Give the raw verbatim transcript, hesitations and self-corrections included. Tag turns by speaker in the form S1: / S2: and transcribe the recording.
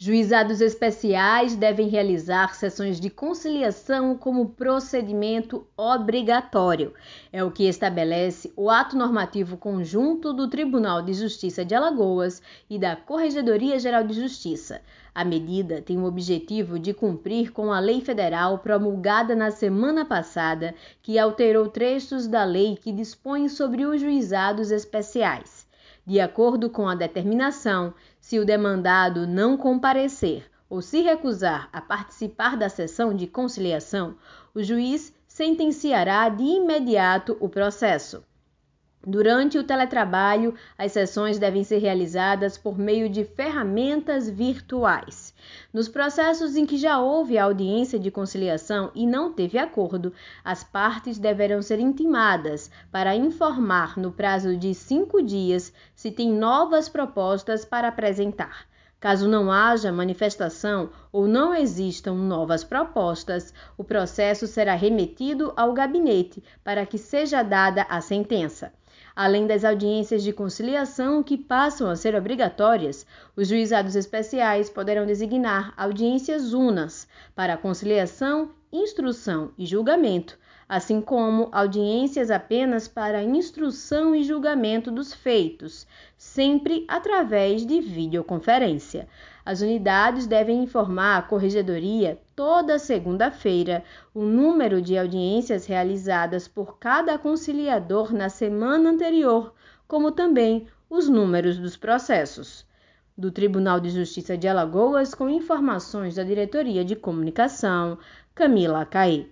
S1: Juizados especiais devem realizar sessões de conciliação como procedimento obrigatório. É o que estabelece o ato normativo conjunto do Tribunal de Justiça de Alagoas e da Corregedoria Geral de Justiça. A medida tem o objetivo de cumprir com a lei federal promulgada na semana passada, que alterou trechos da lei que dispõe sobre os juizados especiais. De acordo com a determinação, se o demandado não comparecer ou se recusar a participar da sessão de conciliação, o juiz sentenciará de imediato o processo. Durante o teletrabalho, as sessões devem ser realizadas por meio de ferramentas virtuais. Nos processos em que já houve audiência de conciliação e não teve acordo, as partes deverão ser intimadas para informar no prazo de cinco dias se tem novas propostas para apresentar. Caso não haja manifestação ou não existam novas propostas, o processo será remetido ao gabinete para que seja dada a sentença. Além das audiências de conciliação que passam a ser obrigatórias, os juizados especiais poderão designar audiências unas para conciliação, instrução e julgamento, assim como audiências apenas para instrução e julgamento dos feitos, sempre através de videoconferência. As unidades devem informar a Corregedoria toda segunda-feira o número de audiências realizadas por cada conciliador na semana anterior, como também os números dos processos. Do Tribunal de Justiça de Alagoas, com informações da Diretoria de Comunicação, Camila Caí.